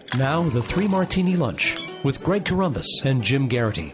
Now, the Three Martini Lunch with Greg Corombos and Jim Garrity.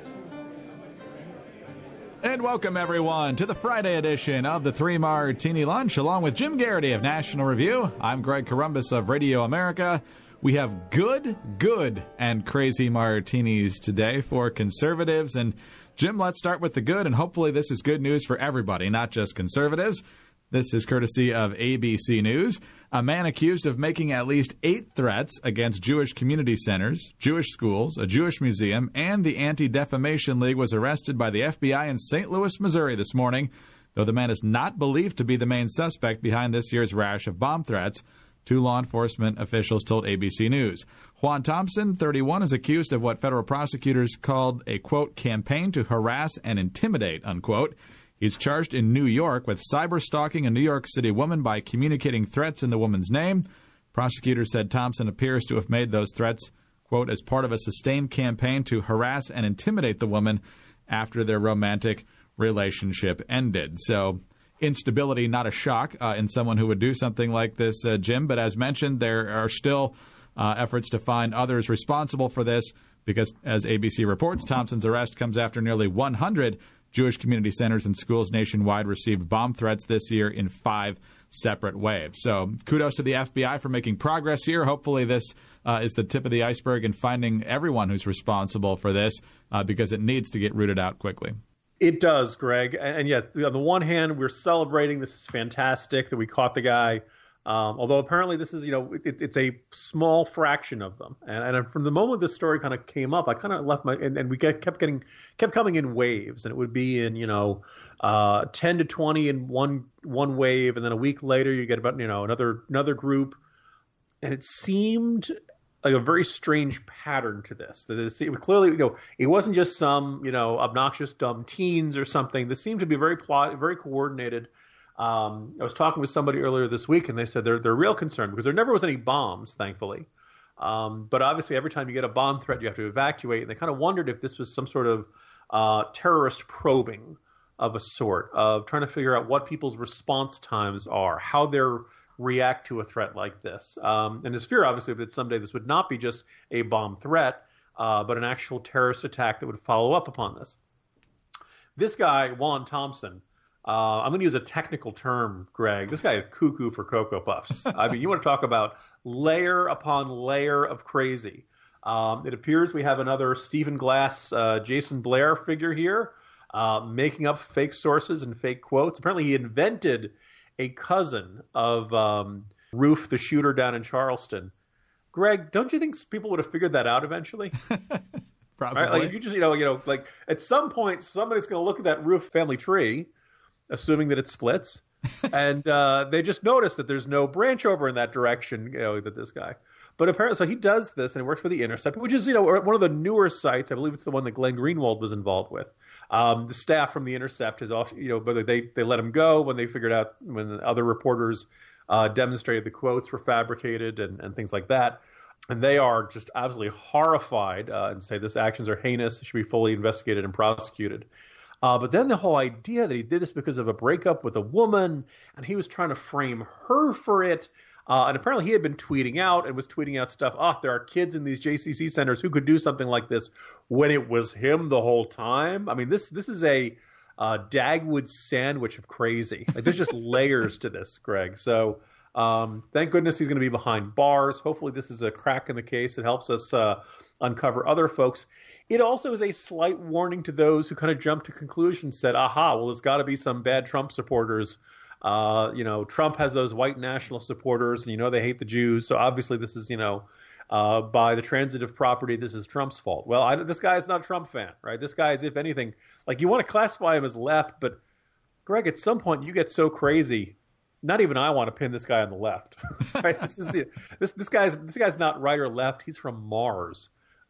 And welcome, everyone, to the Friday edition of the Three Martini Lunch, along with Jim Garrity of National Review. I'm Greg Corombos of Radio America. We have good, and crazy martinis today for conservatives. And, Jim, let's start with the good, and hopefully this is good news for everybody, not just conservatives. This is courtesy of ABC News. A man accused of making at least 8 threats against Jewish community centers, Jewish schools, a Jewish museum, and the Anti-Defamation League was arrested by the FBI in St. Louis, Missouri this morning, though the man is not believed to be the main suspect behind this year's rash of bomb threats, 2 law enforcement officials told ABC News. Juan Thompson, 31, is accused of what federal prosecutors called a, quote, campaign to harass and intimidate, unquote. He's charged in New York with cyber-stalking a New York City woman by communicating threats in the woman's name. Prosecutors said Thompson appears to have made those threats, quote, as part of a sustained campaign to harass and intimidate the woman after their romantic relationship ended. So instability, not a shock in someone who would do something like this, Jim. But as mentioned, there are still efforts to find others responsible for this because, as ABC reports, Thompson's arrest comes after nearly 100 Jewish community centers and schools nationwide received bomb threats this year in 5 separate waves. So kudos to the FBI for making progress here. Hopefully this is the tip of the iceberg in finding everyone who's responsible for this because it needs to get rooted out quickly. It does, Greg. And yet, on the one hand, we're celebrating. This is fantastic that we caught the guy. Although apparently this is, it's a small fraction of them. And from the moment this story kind of came up, I kind of left and we kept coming in waves, and it would be in, 10 to 20 in one wave. And then a week later, you get about, another group. And it seemed like a very strange pattern to this. It was clearly, it wasn't just some, obnoxious, dumb teens or something. This seemed to be very coordinated. I was talking with somebody earlier this week, and they said they're real concerned because there never was any bombs, thankfully. But obviously, every time you get a bomb threat, you have to evacuate. And they kind of wondered if this was some sort of terrorist probing of a sort, of trying to figure out what people's response times are, how they react to a threat like this. And his fear, obviously, that someday this would not be just a bomb threat, but an actual terrorist attack that would follow up upon this. This guy, Juan Thompson, I'm going to use a technical term, Greg. This guy is cuckoo for Cocoa Puffs. I mean, you want to talk about layer upon layer of crazy. It appears we have another Stephen Glass, Jason Blair figure here, making up fake sources and fake quotes. Apparently he invented a cousin of Roof, the shooter down in Charleston. Greg, don't you think people would have figured that out eventually? Probably. Right? Like if you just, like at some point somebody's going to look at that Roof family tree, assuming that it splits, and they just notice that there's no branch over in that direction, that this guy. But apparently, so he does this, and it works for The Intercept, which is, one of the newer sites. I believe it's the one that Glenn Greenwald was involved with. The staff from The Intercept has also, but they let him go when they figured out, when other reporters demonstrated the quotes were fabricated and things like that. And they are just absolutely horrified and say this actions are heinous, should be fully investigated and prosecuted. But then the whole idea that he did this because of a breakup with a woman, and he was trying to frame her for it. And apparently he had been tweeting out and was tweeting out stuff. There are kids in these JCC centers who could do something like this, when it was him the whole time. I mean, this is a Dagwood sandwich of crazy. Like, there's just layers to this, Greg. So thank goodness he's going to be behind bars. Hopefully this is a crack in the case that helps us uncover other folks. It also is a slight warning to those who kind of jumped to conclusions, said, well, there's got to be some bad Trump supporters. Trump has those white national supporters, and they hate the Jews. So obviously this is, by the transitive property, this is Trump's fault. Well, this guy is not a Trump fan, right? This guy is, if anything, like, you want to classify him as left, but Greg, at some point you get so crazy, not even I want to pin this guy on the left. Right? This guy's not right or left. He's from Mars.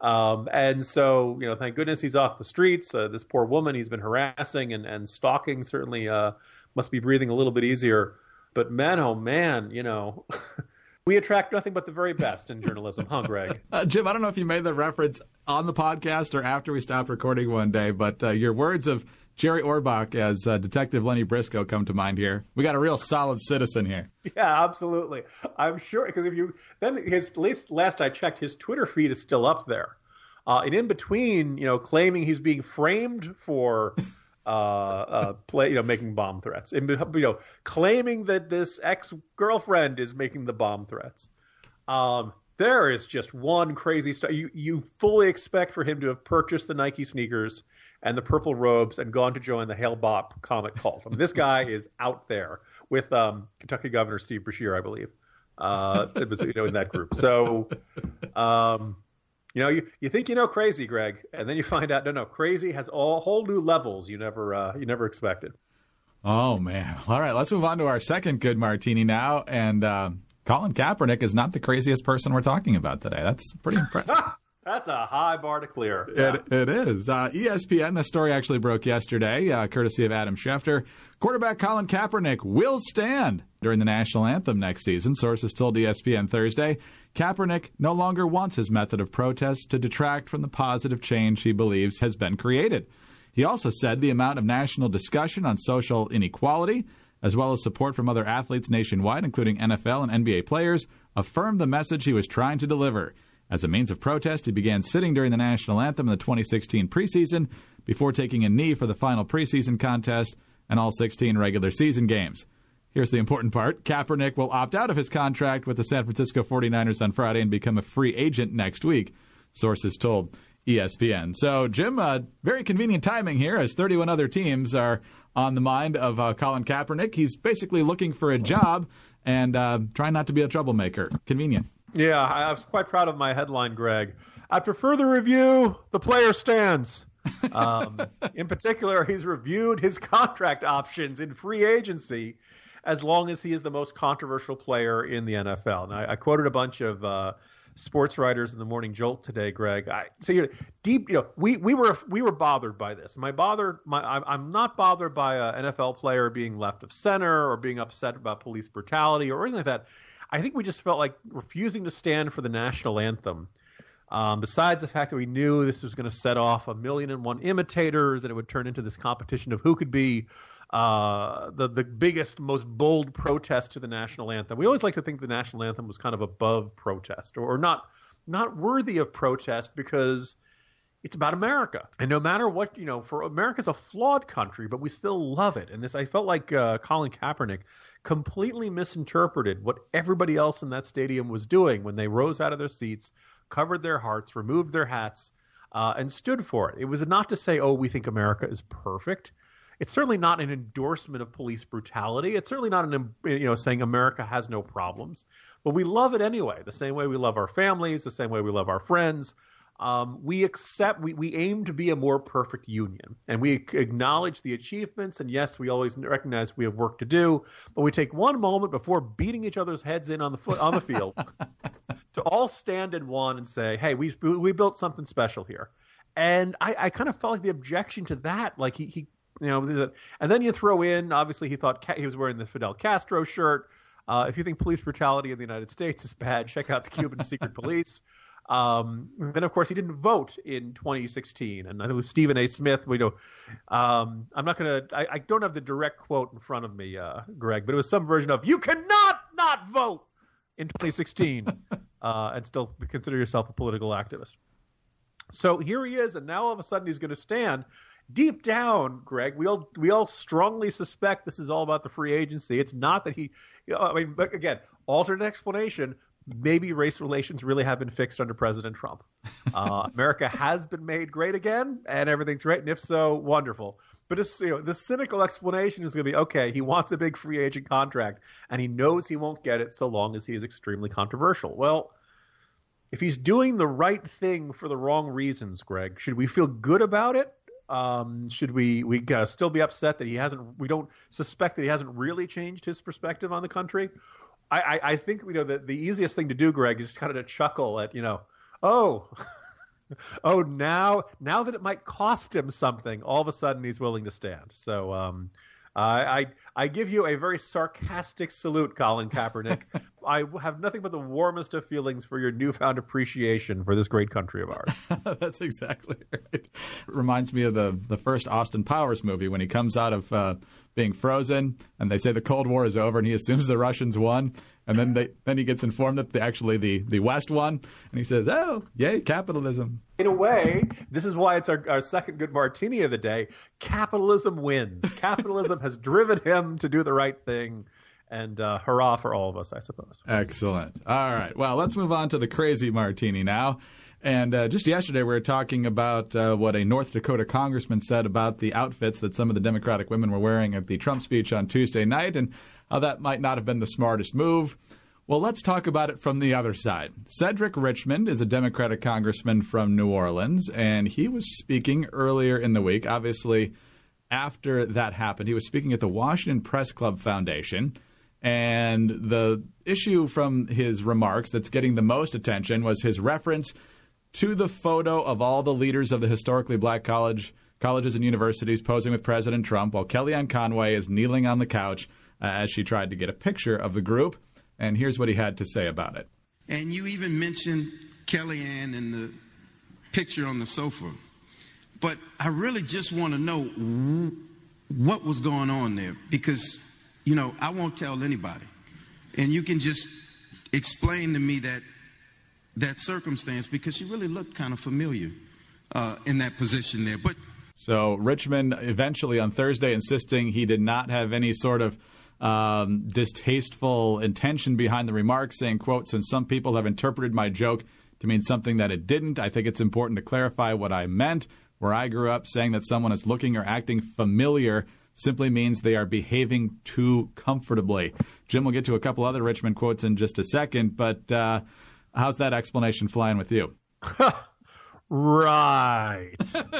And so, thank goodness he's off the streets. This poor woman he's been harassing and stalking certainly must be breathing a little bit easier. But man, oh man, we attract nothing but the very best in journalism, huh, Greg? Jim, I don't know if you made the reference on the podcast or after we stopped recording one day, but your words of Jerry Orbach as Detective Lenny Briscoe come to mind here. We got a real solid citizen here. Yeah, absolutely. I'm sure, because at least last I checked, his Twitter feed is still up there. And in between, claiming he's being framed for making bomb threats, and claiming that this ex-girlfriend is making the bomb threats. There is just one crazy stuff. You fully expect for him to have purchased the Nike sneakers and the purple robes and gone to join the Hale Bop comic cult. I mean, this guy is out there with Kentucky Governor Steve Beshear, I believe. It was in that group. So, you think crazy, Greg, and then you find out no, crazy has whole new levels you never expected. Oh man! All right, let's move on to our second good martini now, and. Colin Kaepernick is not the craziest person we're talking about today. That's pretty impressive. That's a high bar to clear. Yeah. It is. ESPN, the story actually broke yesterday, courtesy of Adam Schefter. Quarterback Colin Kaepernick will stand during the national anthem next season, sources told ESPN Thursday. Kaepernick no longer wants his method of protest to detract from the positive change he believes has been created. He also said the amount of national discussion on social inequality, as well as support from other athletes nationwide, including NFL and NBA players, affirmed the message he was trying to deliver. As a means of protest, he began sitting during the national anthem in the 2016 preseason before taking a knee for the final preseason contest and all 16 regular season games. Here's the important part. Kaepernick will opt out of his contract with the San Francisco 49ers on Friday and become a free agent next week, sources told ESPN. So, Jim, very convenient timing here as 31 other teams are on the mind of Colin Kaepernick. He's basically looking for a job and trying not to be a troublemaker. Convenient. Yeah, I was quite proud of my headline, Greg. After further review, the player stands. In particular, he's reviewed his contract options in free agency as long as he is the most controversial player in the NFL. And I quoted a bunch of sports writers in the Morning Jolt today, Greg. We were bothered by this. I'm not bothered by an NFL player being left of center or being upset about police brutality or anything like that. I think we just felt like refusing to stand for the national anthem. Besides the fact that we knew this was going to set off 1,000,001 imitators and it would turn into this competition of who could be the biggest, most bold protest to the national anthem. We always like to think the national anthem was kind of above protest or not worthy of protest because it's about America. And no matter what, for America's a flawed country, but we still love it. And I felt like Colin Kaepernick completely misinterpreted what everybody else in that stadium was doing when they rose out of their seats, covered their hearts, removed their hats, and stood for it. It was not to say, we think America is perfect. It's certainly not an endorsement of police brutality. It's certainly not saying America has no problems. But we love it anyway, the same way we love our families, the same way we love our friends. We aim to be a more perfect union, and we acknowledge the achievements. And yes, we always recognize we have work to do, but we take one moment before beating each other's heads in on the field to all stand in one and say, "Hey, we built something special here." And I kind of felt like the objection to that, like he and then you throw in, obviously he thought he was wearing the Fidel Castro shirt. If you think police brutality in the United States is bad, check out the Cuban secret police. Then, of course, he didn't vote in 2016. And I know Stephen A. Smith, I'm not going to – I don't have the direct quote in front of me, Greg, but it was some version of, you cannot not vote in 2016 and still consider yourself a political activist. So here he is, and now all of a sudden he's going to stand. Deep down, Greg, we all strongly suspect this is all about the free agency. It's not that but again, alternate explanation – maybe race relations really have been fixed under President Trump. America has been made great again, and everything's great. And if so, wonderful. But the cynical explanation is going to be, okay, he wants a big free agent contract, and he knows he won't get it so long as he is extremely controversial. Well, if he's doing the right thing for the wrong reasons, Greg, should we feel good about it? Should we gotta still be upset that we don't suspect that he hasn't really changed his perspective on the country? I think the easiest thing to do, Greg, is just kind of to chuckle at now that it might cost him something, all of a sudden he's willing to stand. So I give you a very sarcastic salute, Colin Kaepernick. I have nothing but the warmest of feelings for your newfound appreciation for this great country of ours. That's exactly right. Reminds me of the first Austin Powers movie when he comes out of being frozen and they say the Cold War is over and he assumes the Russians won. And then he gets informed that the West won, and he says, "Oh, yay, capitalism!" In a way, this is why it's our second good martini of the day. Capitalism wins. Capitalism has driven him to do the right thing, and hurrah for all of us, I suppose. Excellent. All right. Well, let's move on to the crazy martini now. And just yesterday, we were talking about what a North Dakota congressman said about the outfits that some of the Democratic women were wearing at the Trump speech on Tuesday night, and how that might not have been the smartest move. Well, let's talk about it from the other side. Cedric Richmond is a Democratic congressman from New Orleans, and he was speaking earlier in the week. Obviously, after that happened, he was speaking at the Washington Press Club Foundation. And the issue from his remarks that's getting the most attention was his reference to the photo of all the leaders of the historically black colleges and universities posing with President Trump while Kellyanne Conway is kneeling on the couch as she tried to get a picture of the group. And here's what he had to say about it. And you even mentioned Kellyanne and the picture on the sofa. But I really just want to know what was going on there. Because, I won't tell anybody. And you can just explain to me that circumstance, because she really looked kind of familiar in that position there. So Richmond eventually on Thursday insisting he did not have any sort of distasteful intention behind the remarks, saying, quote, "Since some people have interpreted my joke to mean something that it didn't, I think it's important to clarify what I meant. Where I grew up, saying that someone is looking or acting familiar simply means they are behaving too comfortably." Jim will get to a couple other Richmond quotes in just a second, but how's that explanation flying with you? Right.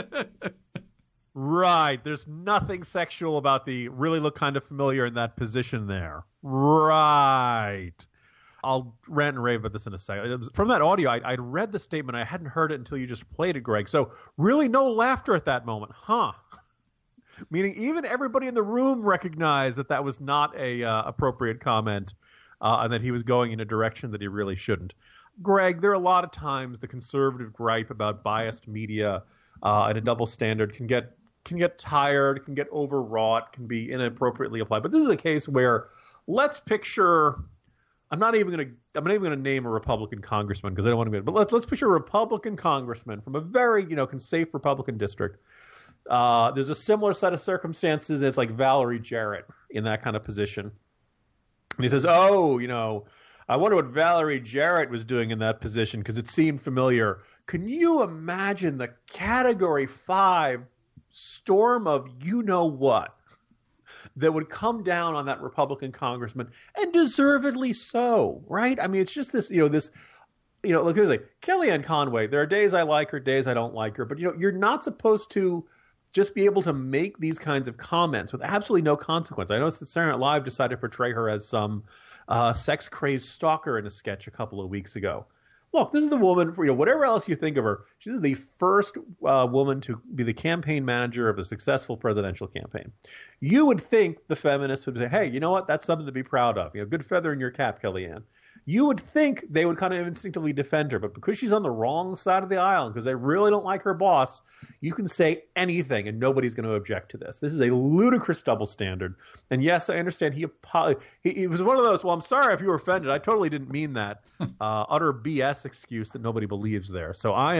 Right. There's nothing sexual about the really look kind of familiar in that position there. Right. I'll rant and rave about this in a second. From that audio, I'd read the statement. I hadn't heard it until you just played it, Greg. So really no laughter at that moment. Huh. Meaning even everybody in the room recognized that was not a appropriate comment and that he was going in a direction that he really shouldn't. Greg, there are a lot of times the conservative gripe about biased media and a double standard can get tired, can get overwrought, can be inappropriately applied. But this is a case where let's picture. I'm not even going to name a Republican congressman because I don't want to. But let's picture a Republican congressman from a very safe Republican district. There's a similar set of circumstances as like Valerie Jarrett in that kind of position, and he says, "Oh, I wonder what Valerie Jarrett was doing in that position because it seemed familiar." Can you imagine the Category 5 storm of what that would come down on that Republican congressman, and deservedly so, right? I mean, it's just this, look, here's like Kellyanne Conway. There are days I like her, days I don't like her, but you're not supposed to just be able to make these kinds of comments with absolutely no consequence. I noticed that Saturday Night Live decided to portray her as some sex-crazed stalker in a sketch a couple of weeks ago. Look, this is the woman, whatever else you think of her, she's the first woman to be the campaign manager of a successful presidential campaign. You would think the feminists would say, hey, you know what? That's something to be proud of. Good feather in your cap, Kellyanne. You would think they would kind of instinctively defend her, but because she's on the wrong side of the aisle, because they really don't like her boss, you can say anything and nobody's going to object to this. This is a ludicrous double standard. And yes, I understand he was one of those, well, I'm sorry if you were offended. I totally didn't mean that. Utter BS excuse that nobody believes there. So I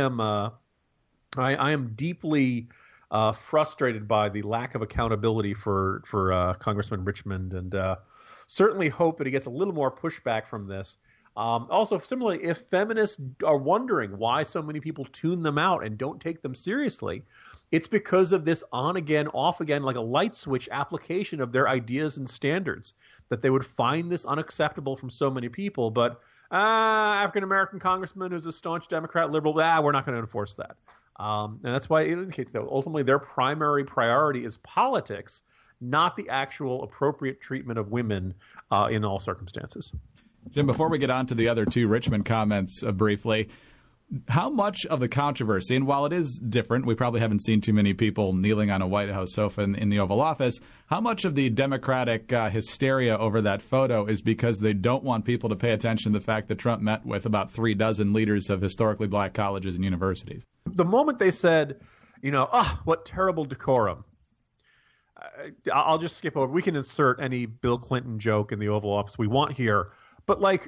am deeply frustrated by the lack of accountability for Congressman Richmond, and certainly hope that he gets a little more pushback from this. Also, similarly, if feminists are wondering why so many people tune them out and don't take them seriously, it's because of this on-again, off-again, like a light switch application of their ideas and standards, that they would find this unacceptable from so many people. But African-American congressman who's a staunch Democrat, liberal, we're not going to enforce that. And that's why it indicates that ultimately their primary priority is politics, not the actual appropriate treatment of women in all circumstances. Jim, before we get on to the other two Richmond comments briefly, How much of the controversy, and while it is different, we probably haven't seen too many people kneeling on a White House sofa in the Oval Office, how much of the Democratic hysteria over that photo is because they don't want people to pay attention to the fact that Trump met with about 36 leaders of historically black colleges and universities? The moment they said, what terrible decorum, I'll just skip over. We can insert any Bill Clinton joke in the Oval Office we want here, but like...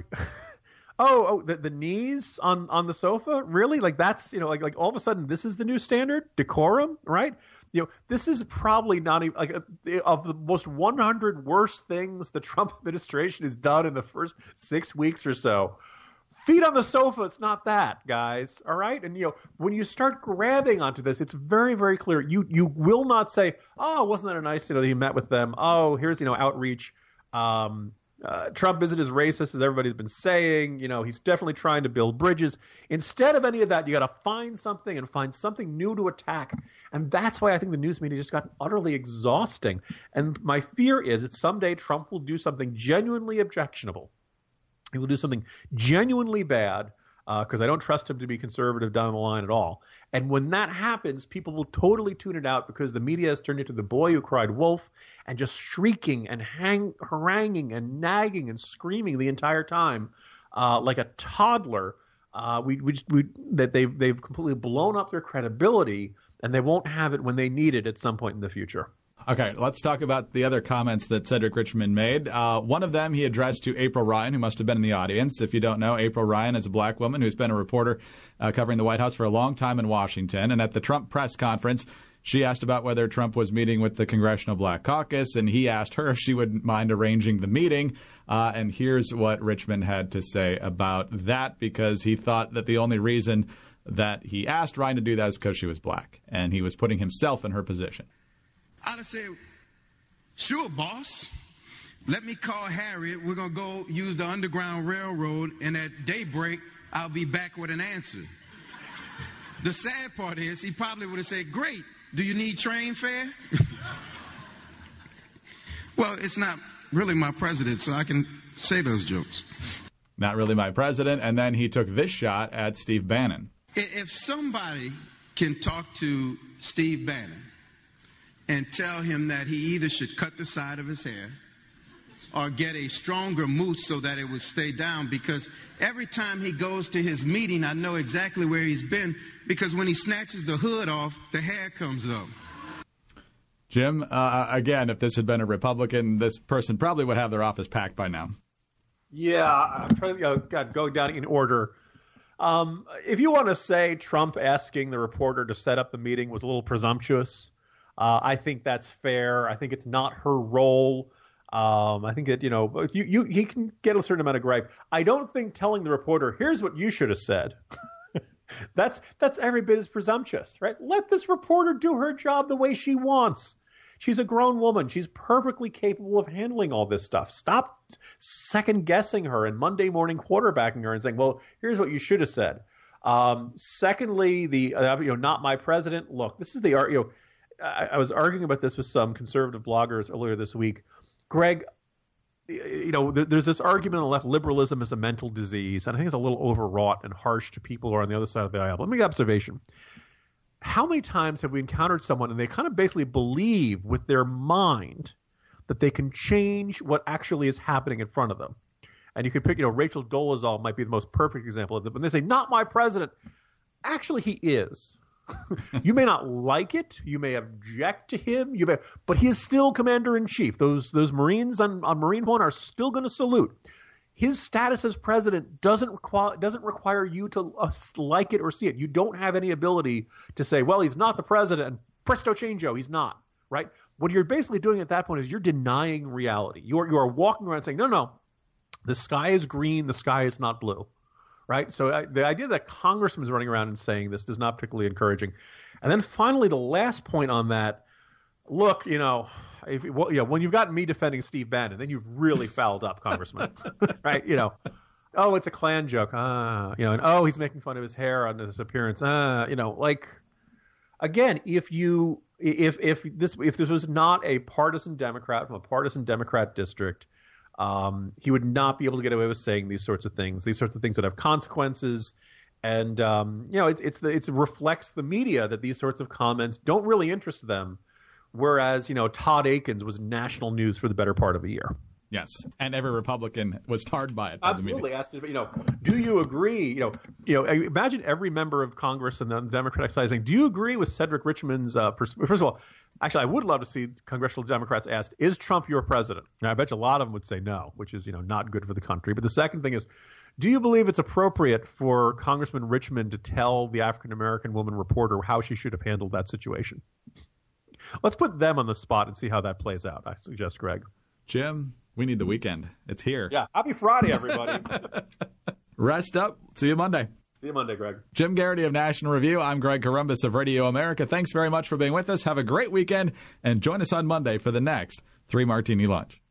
the knees on the sofa? Really? Like that's, like all of a sudden this is the new standard? Decorum, right? This is probably not even like of the most 100 worst things the Trump administration has done in the first 6 weeks or so. Feet on the sofa, it's not that, guys. All right? And when you start grabbing onto this, it's very, very clear. You will not say, "Oh, wasn't that a nice, that he met with them? Oh, here's, outreach. Trump isn't as racist as everybody's been saying. He's definitely trying to build bridges." Instead of any of that, you got to find something new to attack. And that's why I think the news media just got utterly exhausting. And my fear is that someday Trump will do something genuinely objectionable. He will do something genuinely bad, because I don't trust him to be conservative down the line at all. And when that happens, people will totally tune it out because the media has turned into the boy who cried wolf and just shrieking and haranguing and nagging and screaming the entire time like a toddler. That they've completely blown up their credibility, and they won't have it when they need it at some point in the future. Okay, let's talk about the other comments that Cedric Richmond made. One of them he addressed to April Ryan, who must have been in the audience. If you don't know, April Ryan is a black woman who's been a reporter covering the White House for a long time in Washington. And at the Trump press conference, she asked about whether Trump was meeting with the Congressional Black Caucus, and he asked her if she would mind arranging the meeting. And here's what Richmond had to say about that, because he thought that the only reason that he asked Ryan to do that is because she was black, and he was putting himself in her position. I'd have said, "Sure, boss. Let me call Harriet. We're going to go use the Underground Railroad, and at daybreak, I'll be back with an answer." The sad part is he probably would have said, "Great. Do you need train fare?" Well, it's not really my president, so I can say those jokes. Not really my president. And then he took this shot at Steve Bannon. If somebody can talk to Steve Bannon and tell him that he either should cut the side of his hair or get a stronger mousse so that it would stay down, because every time he goes to his meeting, I know exactly where he's been, because when he snatches the hood off, the hair comes up. Jim, again, if this had been a Republican, this person probably would have their office packed by now. Yeah, I'm trying to go down in order. If you want to say Trump asking the reporter to set up the meeting was a little presumptuous, I think that's fair. I think it's not her role. I think that, he can get a certain amount of gripe. I don't think telling the reporter, "Here's what you should have said," that's every bit as presumptuous, right? Let this reporter do her job the way she wants. She's a grown woman. She's perfectly capable of handling all this stuff. Stop second guessing her and Monday morning quarterbacking her and saying, "Well, here's what you should have said." Secondly, the not my president. Look, this is the I was arguing about this with some conservative bloggers earlier this week. Greg, there's this argument on the left, liberalism is a mental disease, and I think it's a little overwrought and harsh to people who are on the other side of the aisle. Let me make an observation. How many times have we encountered someone and they kind of basically believe with their mind that they can change what actually is happening in front of them? And you could pick, Rachel Dolezal might be the most perfect example of it. When they say, "Not my president," actually he is. You may not like it. You may object to him. But he is still commander-in-chief. Those Marines on Marine One are still going to salute. His status as president doesn't require you to like it or see it. You don't have any ability to say, "Well, he's not the president, and presto changeo, he's not." Right? What you're basically doing at that point is you're denying reality. You are walking around saying, "No, the sky is green. The sky is not blue." Right? So the idea that Congressman is running around and saying this is not particularly encouraging. And then finally, the last point on that, look, when you've got me defending Steve Bannon, then you've really fouled up, Congressman. Right? Oh, it's a Klan joke. And he's making fun of his hair on his appearance. Again, if this was not a partisan Democrat from a partisan Democrat district, he would not be able to get away with saying these sorts of things. These sorts of things would have consequences, And it reflects the media that these sorts of comments don't really interest them, whereas Todd Akins was national news for the better part of a year. Yes, and every Republican was tarred by it. Absolutely. Asked, do you agree? Imagine every member of Congress and the Democratic side saying, do you agree with Cedric Richmond's first of all, actually, I would love to see congressional Democrats asked, is Trump your president? And I bet you a lot of them would say no, which is, not good for the country. But the second thing is, do you believe it's appropriate for Congressman Richmond to tell the African-American woman reporter how she should have handled that situation? Let's put them on the spot and see how that plays out, I suggest, Greg. Jim, we need the weekend. It's here. Yeah. Happy Friday, everybody. Rest up. See you Monday. See you Monday, Greg. Jim Garrity of National Review. I'm Greg Corombos of Radio America. Thanks very much for being with us. Have a great weekend, and join us on Monday for the next 3 Martini Lunch.